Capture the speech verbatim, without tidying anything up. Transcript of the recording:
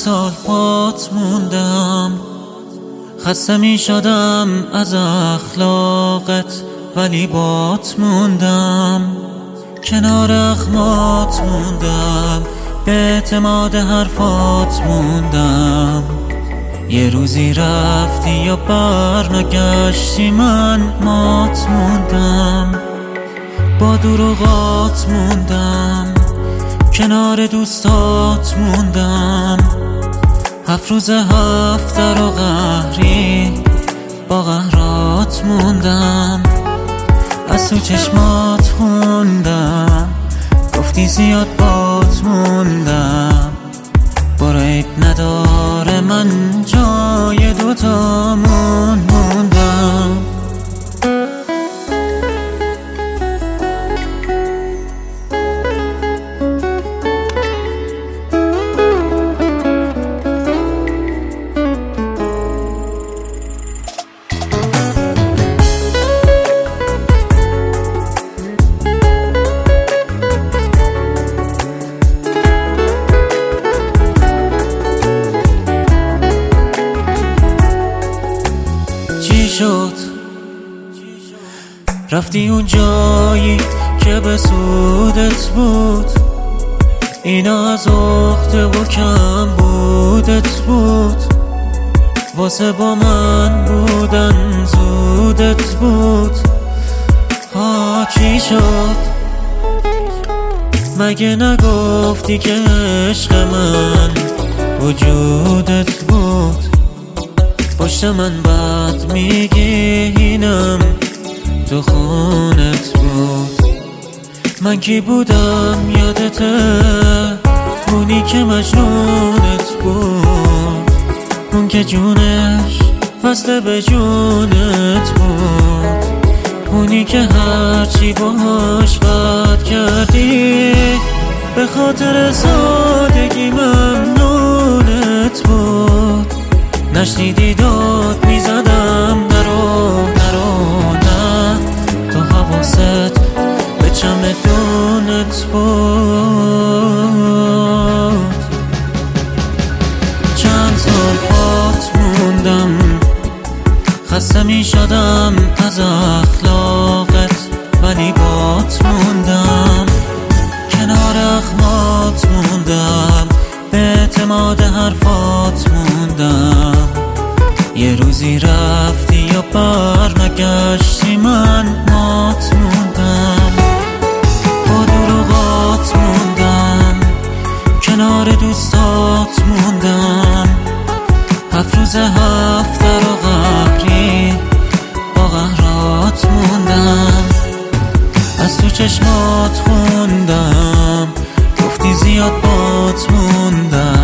سال بات موندم، خسته می شدم از اخلاقت ولی بات موندم. کنار اخمات موندم، به اعتماد حرفات موندم. یه روزی رفتی یا برنگشتی، من مات موندم. با دروغات موندم، کنار دوستات موندم. هفت روز هفته رو قهری با قهرات موندم. از تو چشمات خوندم، گفتی زیاد بات موندم. برو عیب نداره من جای دوتامون موندم. شد رفتی اون جایی که به سودت بود، اینا از اخته و کم بودت بود. واسه با من بودن زودت بود. ها چی شد؟ مگه نگفتی که عشق من وجودت بود؟ پشت من بد میگی اینم تو خونت بود. من کی بودم یادته؟ اونی که مجنونت بود، اون که جونش وصله به جونت بود، اونی که هرچی باهاش بد کردی به خاطر سادگی ممنونت بود. نشنیدی داد میزدم نرو نرو نه، تو حواست به چمدونت بود. چند سال بات موندم، خسته می شدم از اخلاقت ولی بات موندم. کنار اخمات موندم، به اعتماد حرفات موندم. یه روزی رفتی یا برنگشتی، من مات موندم. با دروغات موندم، کنار دوستات موندم. هفت روز هفته رو قهری با قهرات موندم. از تو چشمات خوندم، گفتی زیاد بات موندم.